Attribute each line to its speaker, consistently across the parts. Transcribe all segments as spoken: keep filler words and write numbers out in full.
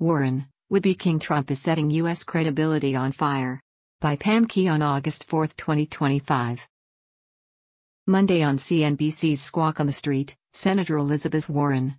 Speaker 1: Warren, would-be King Trump is setting U S credibility on fire. By Pam Key on August fourth, twenty twenty-five. Monday on C N B C's Squawk on the Street, Senator Elizabeth Warren,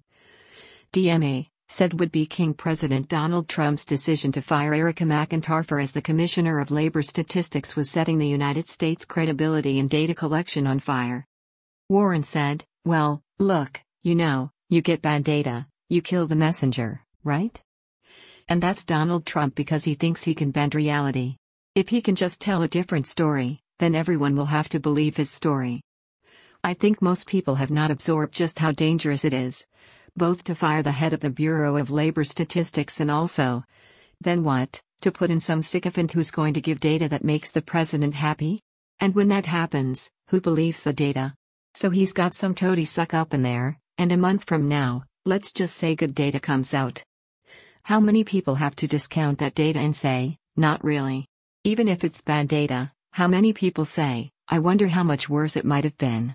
Speaker 1: D M A, said would-be King President Donald Trump's decision to fire Erica McIntyre as the Commissioner of Labor Statistics was setting the United States' credibility in data collection on fire. Warren said, "Well, look, you know, you get bad data, you kill the messenger, right? And that's Donald Trump because he thinks he can bend reality. If he can just tell a different story, then everyone will have to believe his story. I think most people have not absorbed just how dangerous it is, both to fire the head of the Bureau of Labor Statistics and also, then what, to put in some sycophant who's going to give data that makes the president happy? And when that happens, who believes the data? So he's got some toady suck up in there, and a month from now, let's just say good data comes out. How many people have to discount that data and say, not really? Even if it's bad data, how many people say, I wonder how much worse it might have been?"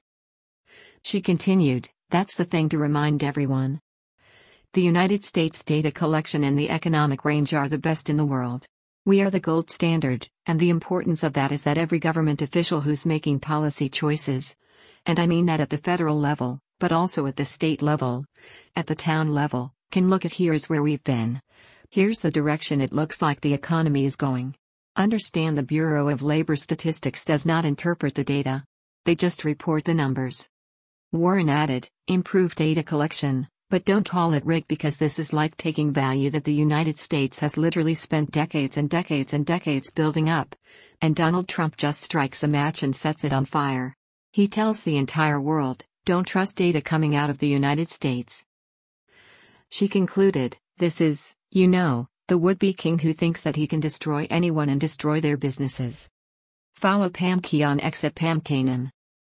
Speaker 1: She continued, "That's the thing to remind everyone. The United States data collection and the economic range are the best in the world. We are the gold standard, and the importance of that is that every government official who's making policy choices, and I mean that at the federal level, but also at the state level, at the town level, can look at here's where we've been. Here's the direction it looks like the economy is going. Understand the Bureau of Labor Statistics does not interpret the data. They just report the numbers." Warren added, "Improve data collection, but don't call it rigged because this is like taking value that the United States has literally spent decades and decades and decades building up, and Donald Trump just strikes a match and sets it on fire. He tells the entire world, don't trust data coming out of the United States." She concluded, "This is, you know, the would-be king who thinks that he can destroy anyone and destroy their businesses." Follow Pam Key on X at Pam Kanan.